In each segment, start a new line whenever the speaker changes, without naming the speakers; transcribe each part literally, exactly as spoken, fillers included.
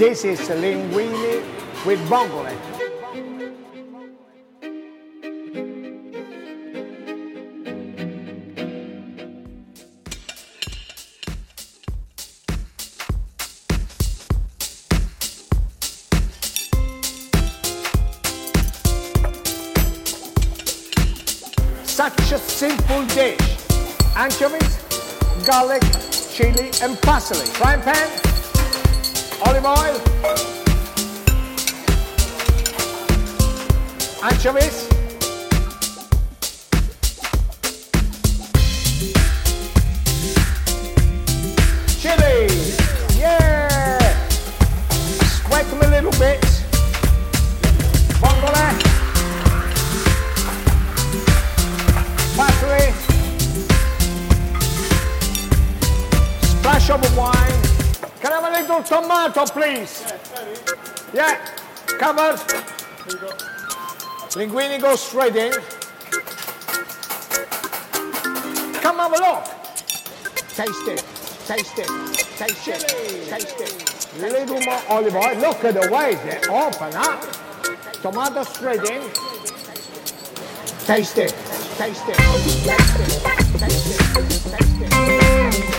This is linguine with vongole. Such a simple dish. Anchovies, garlic, chili and parsley. Frying pan, olive oil, anchovies, chili, yeah, sweat them a little bit, vongole, parsley, splash of wine. Can I have a little tomato, please? Yeah, covered. Linguine goes straight in. Come have a look. Taste it, taste it, taste it, taste it. A little more olive oil. Look at the way they open up. Tomato straight in. Taste it, taste it, taste it, taste it, taste it.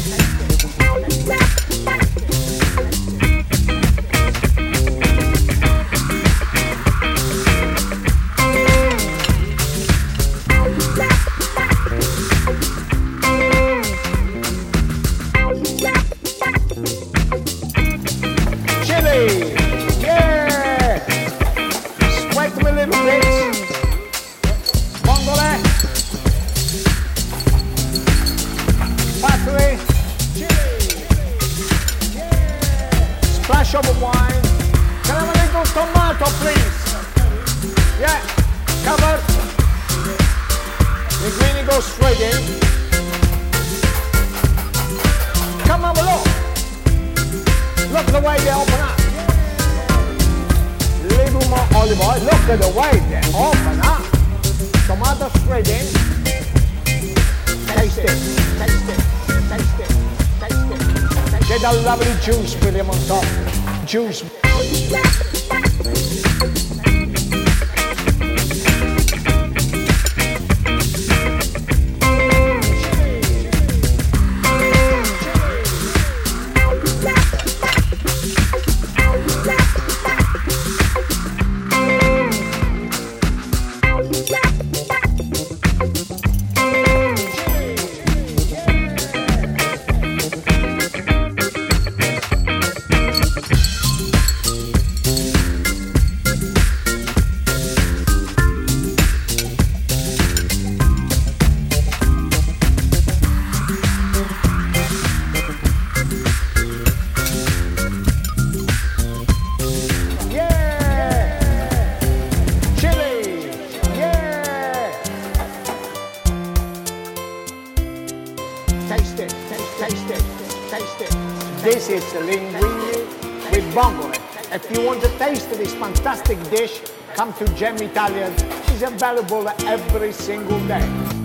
Chili, yeah! Sweat them a little bit. Vongole, parsley, chili, yeah! Splash of wine. Can I have a little tomato, please? Yeah, covered. Linguine goes straight in. Come have a look. Look at the way they open up. Little more olive oil. Look at the way they open up. Tomato straight in. Taste it, taste it, taste it, taste it. Taste Get a lovely juice with them on top. Juice. Taste it, taste it, taste it. This is linguine with vongole. If you want to taste this fantastic dish, come to Gem Italian. It's available every single day.